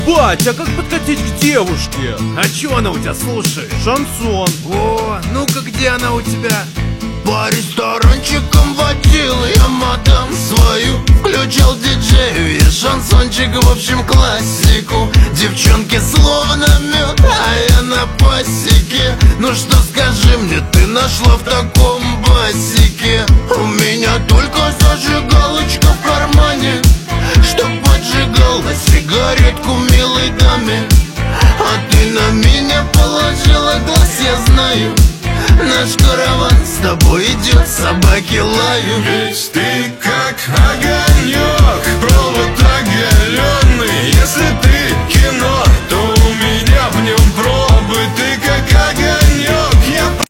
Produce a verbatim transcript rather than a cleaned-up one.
Бать, а как подкатить к девушке? А чё она у тебя слушает? Шансон. О, ну-ка где она у тебя? По ресторанчикам водил я мадам свою, включал диджею и шансончик, в общем классику. Девчонки словно мед, а я на пасеке. Ну что скажи мне, ты нашла в таком басике? У меня только зажигалочка в кармане, чтоб поджигала сигаретку милой даме. А ты на меня положила глаз, я знаю. Наш караван с тобой идет, собаки лают. Ведь ты как огонек, провод огонек.